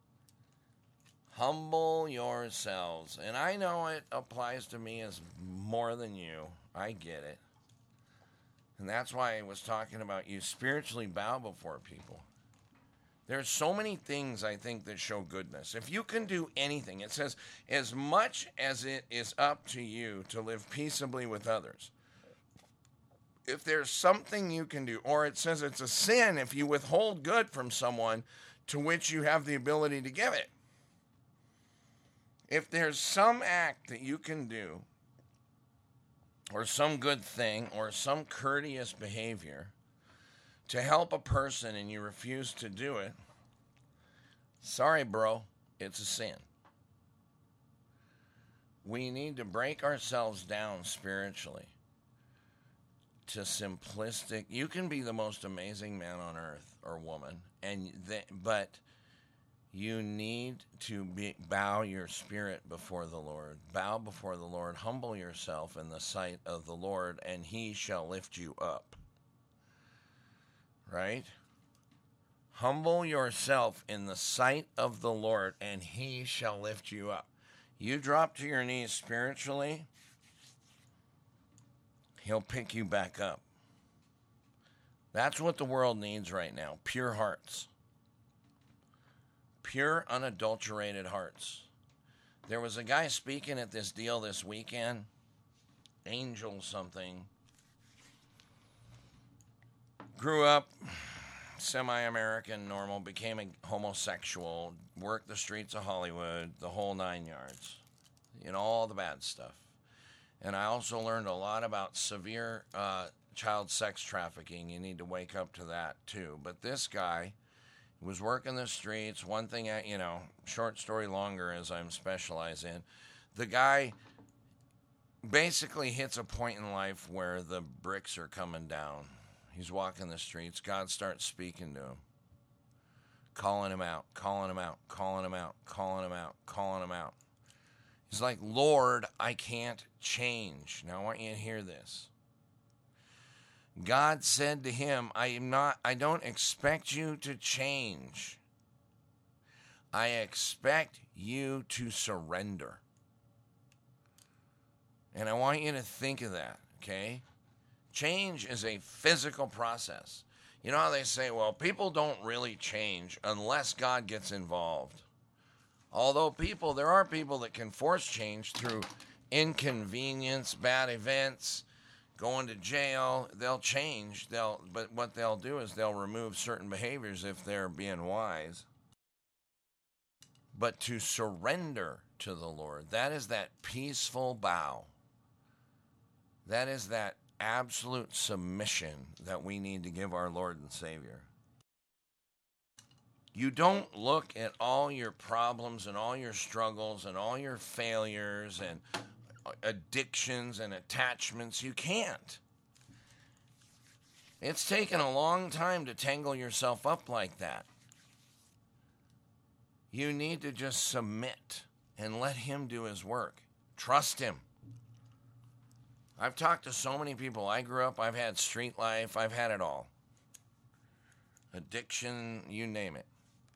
Humble yourselves. And I know it applies to me as more than you. I get it. And that's why I was talking about you spiritually bow before people. There's so many things, I think, that show goodness. If you can do anything, it says, as much as it is up to you to live peaceably with others. If there's something you can do, or it says it's a sin if you withhold good from someone to which you have the ability to give it. If there's some act that you can do, or some good thing, or some courteous behavior to help a person and you refuse to do it, sorry, bro, it's a sin. We need to break ourselves down spiritually to simplistic. You can be the most amazing man on earth or woman, and th- but you need to be, bow your spirit before the Lord. Bow before the Lord. Humble yourself in the sight of the Lord, and he shall lift you up. Right? Humble yourself in the sight of the Lord, and he shall lift you up. You drop to your knees spiritually, he'll pick you back up. That's what the world needs right now. Pure hearts. Pure, unadulterated hearts. There was a guy speaking at this deal this weekend. Angel something. Grew up, semi-American, normal, became a homosexual, worked the streets of Hollywood, the whole nine yards. You know, all the bad stuff. And I also learned a lot about severe uh, child sex trafficking. You need to wake up to that, too. But this guy was working the streets. One thing, you know, short story longer as I'm specialized in. The guy basically hits a point in life where the bricks are coming down. He's walking the streets. God starts speaking to him. calling him out, calling him out, calling him out, calling him out, calling him out. He's like, Lord, I can't change. Now I want you to hear this. God said to him, I am not, I don't expect you to change. I expect you to surrender. And I want you to think of that, okay? Change is a physical process. You know how they say, well, people don't really change unless God gets involved. Although people, there are people that can force change through inconvenience, bad events, going to jail. They'll change. They'll, but what they'll do is they'll remove certain behaviors if they're being wise. But to surrender to the Lord, that is that peaceful bow. That is that absolute submission that we need to give our Lord and Savior. You don't look at all your problems and all your struggles and all your failures and addictions and attachments. You can't. It's taken a long time to tangle yourself up like that. You need to just submit and let him do his work. Trust him. I've talked to so many people. I grew up, I've had street life, I've had it all. Addiction, you name it.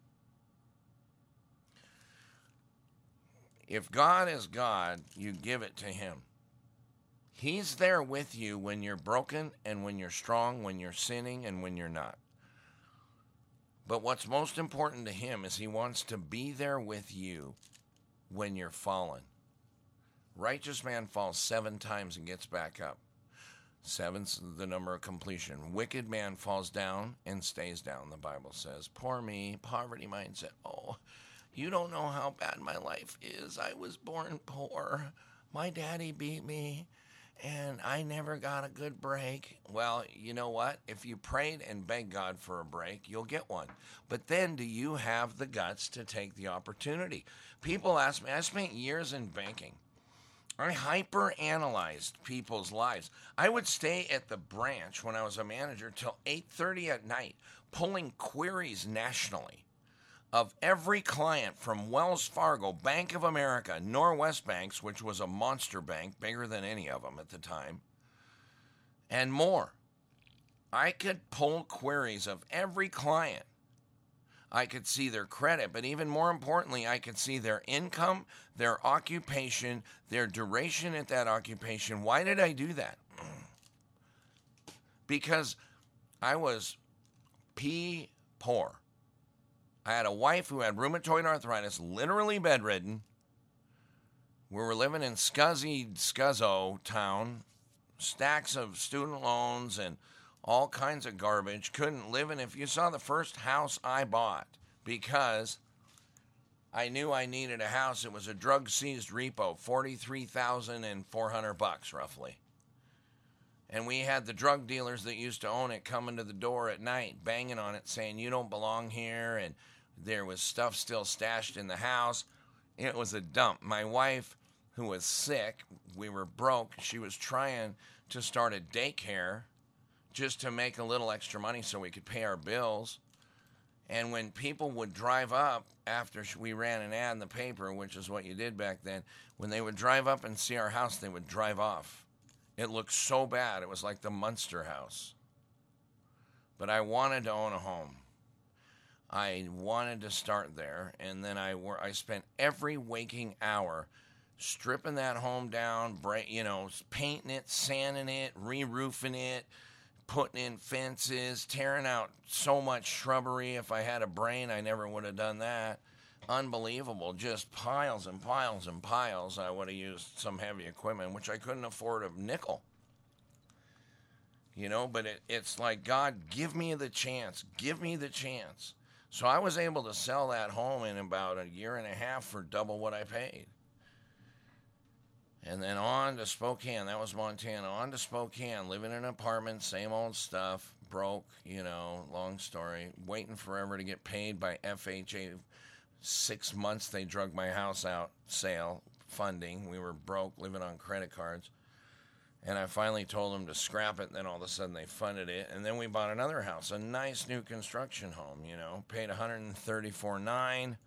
If God is God, you give it to him. He's there with you when you're broken and when you're strong, when you're sinning and when you're not. But what's most important to him is he wants to be there with you when you're fallen. Righteous man falls seven times and gets back up. Seven's the number of completion. Wicked man falls down and stays down, the Bible says. Poor me, poverty mindset. Oh, you don't know how bad my life is. I was born poor. My daddy beat me, and I never got a good break. Well, you know what? If you prayed and begged God for a break, you'll get one. But then do you have the guts to take the opportunity? People ask me, I spent years in banking. I hyper-analyzed people's lives. I would stay at the branch when I was a manager till eight thirty at night, pulling queries nationally of every client from Wells Fargo, Bank of America, Norwest Banks, which was a monster bank, bigger than any of them at the time, and more. I could pull queries of every client. I could see their credit, but even more importantly, I could see their income, their occupation, their duration at that occupation. Why did I do that? Because I was pee poor. I had a wife who had rheumatoid arthritis, literally bedridden. We were living in scuzzy, scuzzo town, stacks of student loans and all kinds of garbage. Couldn't live in. If you saw the first house I bought, because I knew I needed a house, it was a drug seized repo, forty-three thousand four hundred bucks roughly. And we had the drug dealers that used to own it coming to the door at night, banging on it, saying, you don't belong here. And there was stuff still stashed in the house. It was a dump. My wife, who was sick, we were broke. She was trying to start a daycare just to make a little extra money so we could pay our bills. And when people would drive up after we ran an ad in the paper, which is what you did back then, when they would drive up and see our house, they would drive off. It looked so bad. It was like the Munster house. But I wanted to own a home. I wanted to start there. And then I, wor- I spent every waking hour stripping that home down, bra- you know, painting it, sanding it, re-roofing it, putting in fences, tearing out so much shrubbery. If I had a brain, I never would have done that. Unbelievable. Just piles and piles and piles. I would have used some heavy equipment, which I couldn't afford a nickel. You know, but it, it's like, God, give me the chance. Give me the chance. So I was able to sell that home in about a year and a half for double what I paid. And then on to Spokane. That was Montana. On to Spokane, living in an apartment, same old stuff, broke, you know, long story, waiting forever to get paid by F H A. Six months they drug my house out, sale, funding. We were broke, living on credit cards. And I finally told them to scrap it, and then all of a sudden they funded it. And then we bought another house, a nice new construction home, you know, paid one hundred thirty-four thousand nine hundred dollars.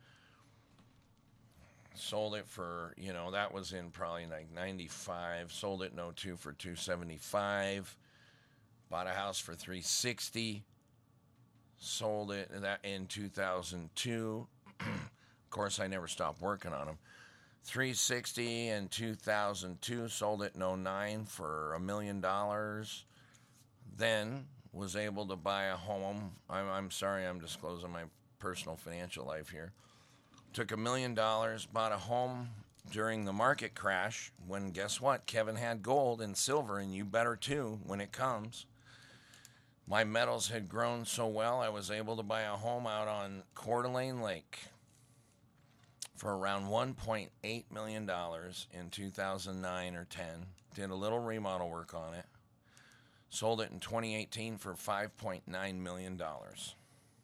Sold it for, you know, that was in probably like ninety-five. Sold it in oh two for two hundred seventy-five thousand. Bought a house for three hundred sixty thousand. Sold it in two thousand two. Of course, I never stopped working on them. three hundred sixty in two thousand two, sold it in oh nine for a million dollars. Then was able to buy a home. I'm, I'm sorry, I'm disclosing my personal financial life here. Took a million dollars, bought a home during the market crash when, guess what? Kevin had gold and silver, and you better too when it comes. My metals had grown so well, I was able to buy a home out on Coeur d'Alene Lake for around one point eight million dollars in two thousand nine or ten. Did a little remodel work on it. Sold it in twenty eighteen for five point nine million dollars.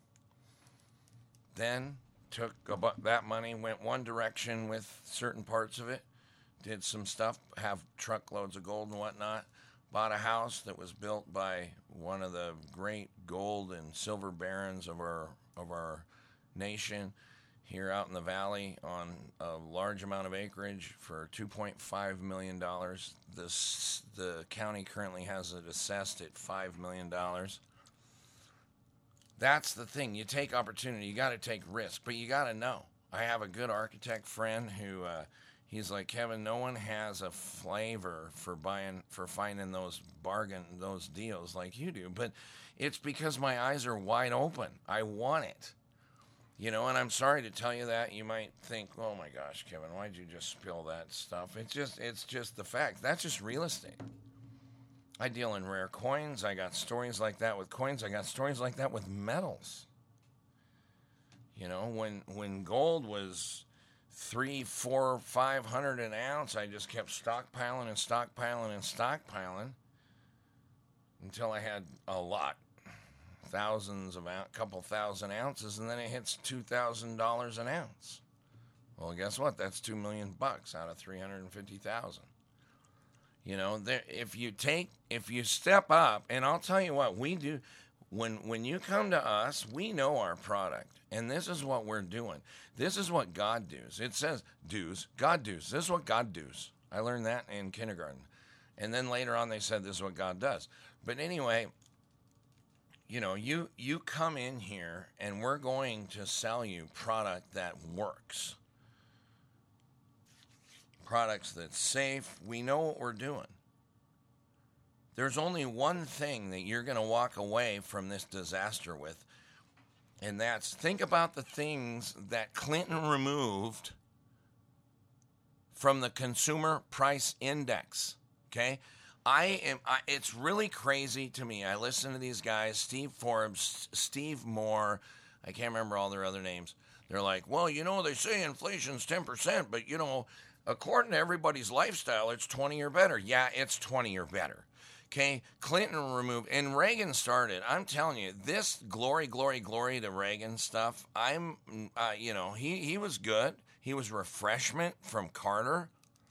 Then took about that money, went one direction with certain parts of it, did some stuff, have truckloads of gold and whatnot, bought a house that was built by one of the great gold and silver barons of our of our nation here out in the valley on a large amount of acreage for two point five million dollars. This, the county currently has it assessed at five million dollars. That's the thing. You take opportunity. You got to take risk, but you got to know. I have a good architect friend who uh, he's like, Kevin, no one has a flavor for buying, for finding those bargain, those deals like you do. But it's because my eyes are wide open. I want it. You know, and I'm sorry to tell you that. You might think, oh my gosh, Kevin, why'd you just spill that stuff? It's just, it's just the fact. That's just real estate. I deal in rare coins. I got stories like that with coins. I got stories like that with metals. You know, when when gold was three, four, five hundred an ounce, I just kept stockpiling and stockpiling and stockpiling until I had a lot, thousands of ounce, couple thousand ounces, and then it hits two thousand dollars an ounce. Well, guess what? That's two million bucks out of three hundred and fifty thousand. You know, there, if you take, if you step up, and I'll tell you what, we do, when when you come to us, we know our product, and this is what we're doing. This is what God does. It says do's, God does. This is what God does. I learned that in kindergarten. And then later on they said this is what God does. But anyway, you know, you, you come in here, and we're going to sell you product that works. Products that's safe. We know what we're doing. There's only one thing that you're going to walk away from this disaster with, and that's, think about the things that Clinton removed from the Consumer Price Index, okay? I am. I, it's really crazy to me. I listen to these guys, Steve Forbes, Steve Moore, I can't remember all their other names. They're like, well, you know, they say inflation's ten percent, but, you know, according to everybody's lifestyle, it's twenty or better. Yeah, it's twenty or better. Okay, Clinton removed, and Reagan started. I'm telling you, this glory, glory, glory to Reagan stuff, I'm, uh, you know, he, he was good. He was refreshment from Carter,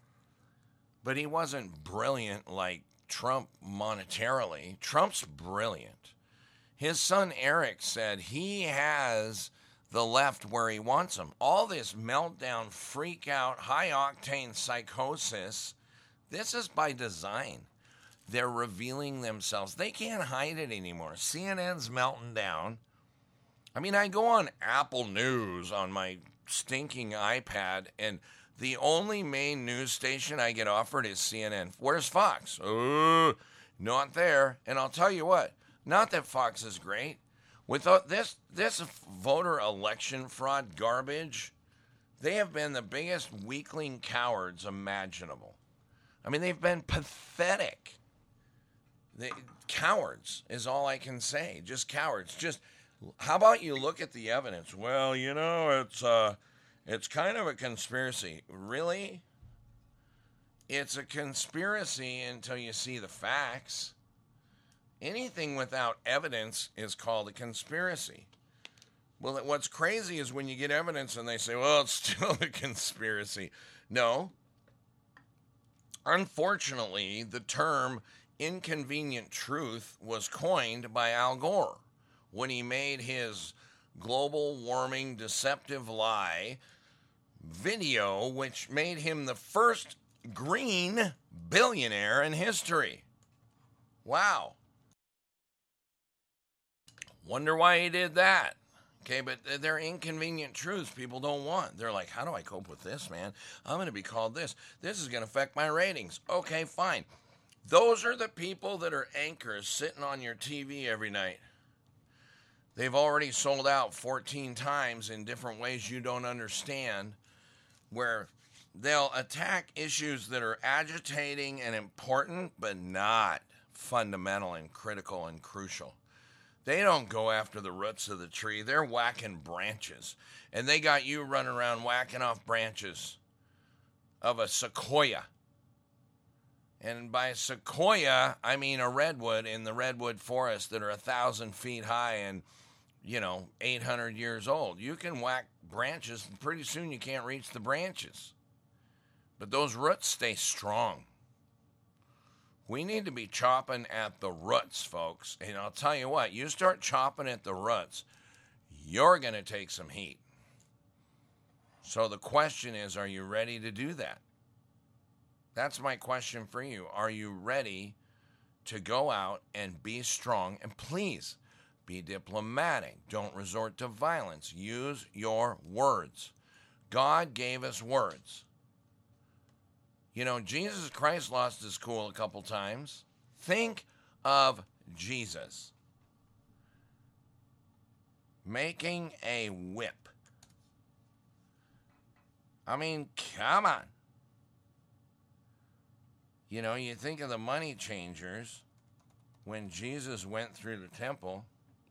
but he wasn't brilliant like Trump monetarily. Trump's brilliant. His son Eric said he has the left where he wants them. All this meltdown, freak out, high octane psychosis, this is by design. They're revealing themselves. They can't hide it anymore. C N N's melting down. I mean, I go on Apple News on my stinking iPad, and the only main news station I get offered is C N N. Where's Fox? Oh, not there. And I'll tell you what, not that Fox is great. With this this voter election fraud garbage, they have been the biggest weakling cowards imaginable. I mean, they've been pathetic. They, cowards is all I can say. Just cowards. Just how about you look at the evidence? Well, you know, it's uh, it's kind of a conspiracy. Really? It's a conspiracy until you see the facts. Anything without evidence is called a conspiracy. Well, what's crazy is when you get evidence and they say, well, it's still a conspiracy. No. Unfortunately, the term inconvenient truth was coined by Al Gore when he made his global warming deceptive lie video, which made him the first green billionaire in history. Wow. Wonder why he did that. Okay, but they're inconvenient truths people don't want. They're like, how do I cope with this, man? I'm going to be called this. This is going to affect my ratings. Okay, fine. Those are the people that are anchors sitting on your T V every night. They've already sold out fourteen times in different ways you don't understand, where they'll attack issues that are agitating and important, but not fundamental and critical and crucial. They don't go after the roots of the tree. They're whacking branches. And they got you running around whacking off branches of a sequoia. And by sequoia, I mean a redwood in the redwood forest that are a thousand feet high and, you know, eight hundred years old. You can whack branches, and pretty soon you can't reach the branches. But those roots stay strong. We need to be chopping at the roots, folks. And I'll tell you what, you start chopping at the roots, you're going to take some heat. So the question is, are you ready to do that? That's my question for you. Are you ready to go out and be strong? And please, be diplomatic. Don't resort to violence. Use your words. God gave us words. You know, Jesus Christ lost his cool a couple times. Think of Jesus making a whip. I mean, come on. You know, you think of the money changers when Jesus went through the temple.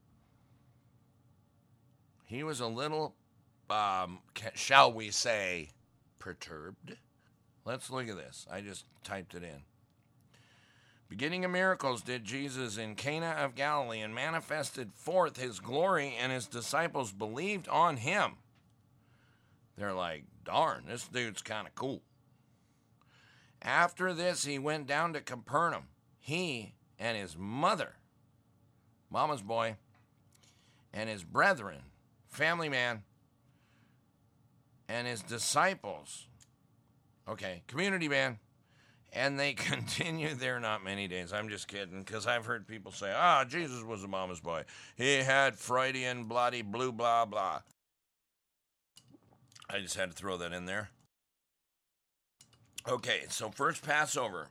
He was a little, um, shall we say, perturbed. Let's look at this. I just typed it in. Beginning of miracles did Jesus in Cana of Galilee and manifested forth his glory, and his disciples believed on him. They're like, darn, this dude's kind of cool. After this, he went down to Capernaum, he and his mother, mama's boy, and his brethren, family man, and his disciples. Okay, community man. And they continue there not many days. I'm just kidding, because I've heard people say, ah, Jesus was a mama's boy. He had Freudian bloody blue blah blah. I just had to throw that in there. Okay, so first Passover.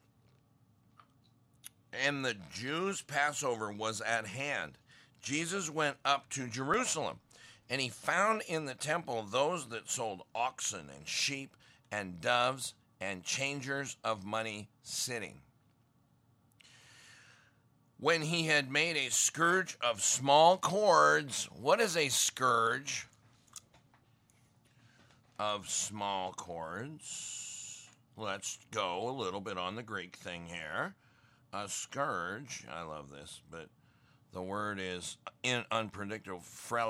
And the Jews' Passover was at hand. Jesus went up to Jerusalem, and he found in the temple those that sold oxen and sheep and doves and changers of money sitting. When he had made a scourge of small cords, what is a scourge of small cords? Let's go a little bit on the Greek thing here. A scourge, I love this, but the word is in unpredictable,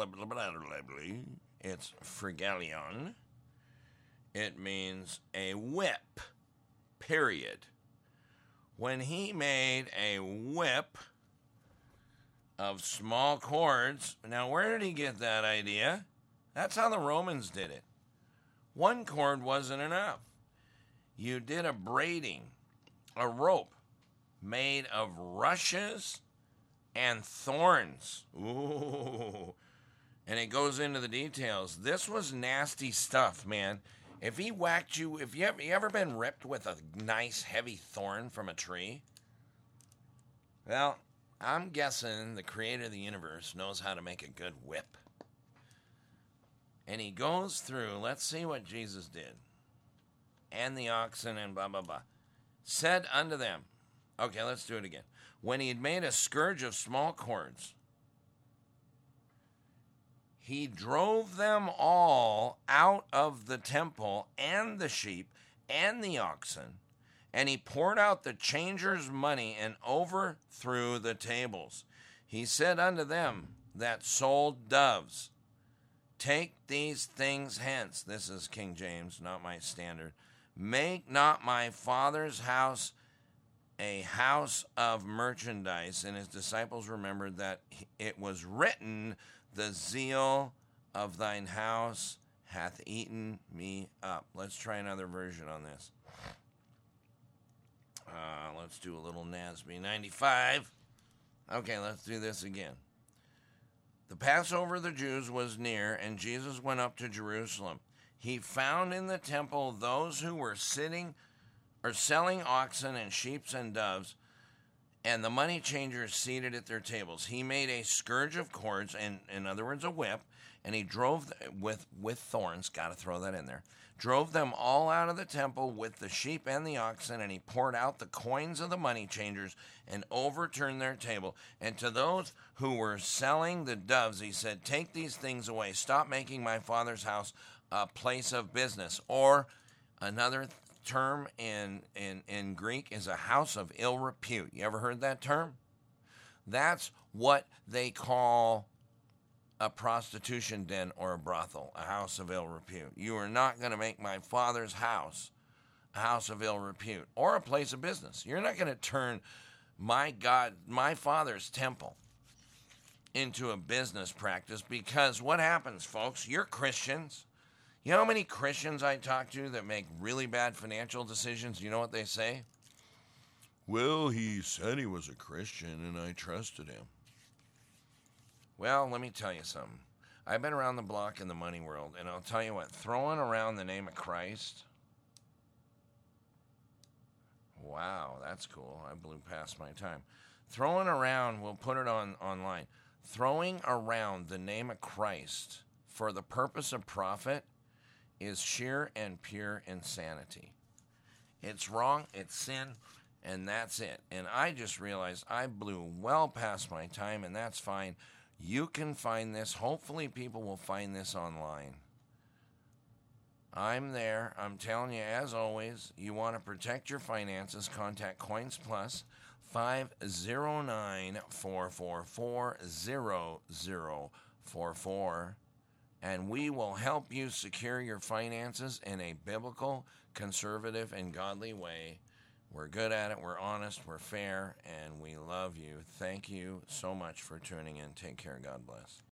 it's frigalion. It means a whip, period. When he made a whip of small cords, now where did he get that idea? That's how the Romans did it. One cord wasn't enough. You did a braiding, a rope made of rushes and thorns. Ooh. And it goes into the details. This was nasty stuff, man. If he whacked you, if you ever, you ever been ripped with a nice heavy thorn from a tree? Well, I'm guessing the creator of the universe knows how to make a good whip. And he goes through, let's see what Jesus did. And the oxen and blah, blah, blah. Said unto them, okay, let's do it again. When he had made a scourge of small cords, he drove them all out of the temple, and the sheep, and the oxen, and he poured out the changers' money, and overthrew the tables. He said unto them that sold doves, take these things hence. This is King James, not my standard. Make not my Father's house a house of merchandise. And his disciples remembered that it was written, the zeal of thine house hath eaten me up. Let's try another version on this. Uh, let's do a little N A S B ninety-five. Okay, let's do this again. The Passover of the Jews was near, and Jesus went up to Jerusalem. He found in the temple those who were sitting or selling oxen and sheep and doves, and the money changers seated at their tables. He made a scourge of cords, and in other words, a whip, and he drove with with thorns. Got to throw that in there. Drove them all out of the temple with the sheep and the oxen, and he poured out the coins of the money changers and overturned their table. And to those who were selling the doves, he said, "Take these things away. Stop making my Father's house a place of business." Or another term in, in, in Greek is a house of ill repute. You ever heard that term? That's what they call a prostitution den or a brothel, a house of ill repute. You are not going to make my Father's house a house of ill repute or a place of business. You're not going to turn my God, my Father's temple into a business practice, because what happens, folks? You're Christians. You know how many Christians I talk to that make really bad financial decisions? You know what they say? Well, he said he was a Christian and I trusted him. Well, let me tell you something. I've been around the block in the money world, and I'll tell you what, throwing around the name of Christ, wow, that's cool. I blew past my time. Throwing around, we'll put it on online, throwing around the name of Christ for the purpose of profit is sheer and pure insanity. It's wrong, it's sin, and that's it. And I just realized I blew well past my time, and that's fine. You can find this. Hopefully people will find this online. I'm there. I'm telling you, as always, you want to protect your finances, contact Coins Plus, five oh nine, four four four, zero zero four four, and we will help you secure your finances in a biblical, conservative, and godly way. We're good at it, we're honest, we're fair, and we love you. Thank you so much for tuning in. Take care. God bless.